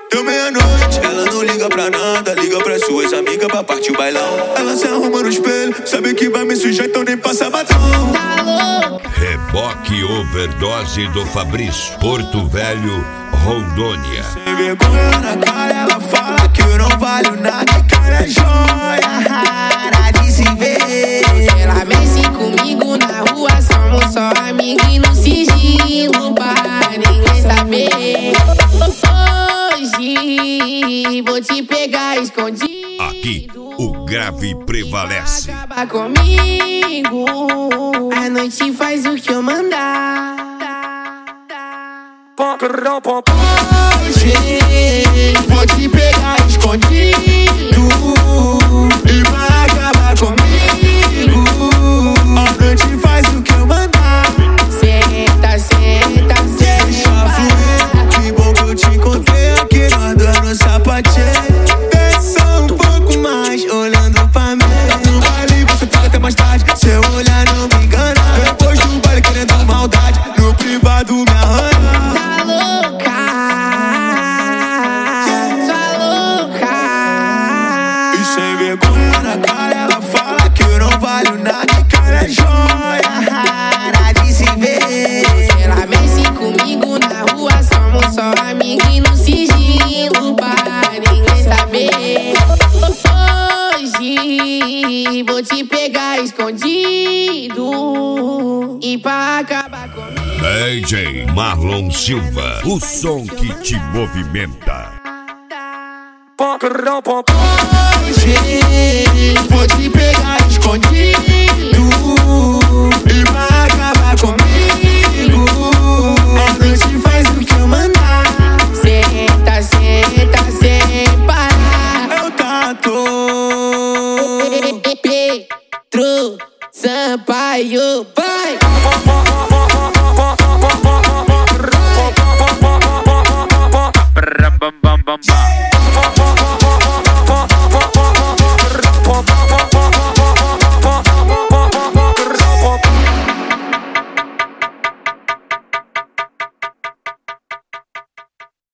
Deu meia-noite, ela não liga pra nada, liga pra suas amigas pra partir o bailão. Ela se arruma no espelho, sabe que vai me sujar, então nem passa batom. Tá louca? Reboque Overdose do Fabrício, Porto Velho, Rondônia. Sem vergonha na cara, ela fala que eu não valho nada, que ela é joia rara de se ver. Ela mexe comigo na rua, somos só amigos e no sigilo pra ninguém saber. Hoje vou te pegar escondido. Aqui o grave prevalece. Acaba comigo, a noite faz o que eu mandar. Hoje vou te pegar escondido e vai acabar comigo. A noite faz o que eu mandar. Senta, senta, Deixa fluir, que bom que eu te encontrei aqui, nós dando sapatinho. Pensa um pouco mais, olhando pra mim. No baile você fica até mais tarde, seu olhar não me engana. Depois do baile querendo maldade, no privado me arranha. tá louca, sua louca. E sem vergonha na cara, ela fala que eu não valho nada, que ela é joia rara de se ver. Ela mexe comigo na rua, somos só amigos e no sigilo pra ninguém saber. Hoje vou te pegar escondido e pra acabar comigo. DJ Marlon Silva, o som que te movimenta. Hoje vou te pegar escondido e vai acabar comigo. A noite faz o que eu mandar. Senta, senta, sem parar. Eu tatu. Pedro Sampaio.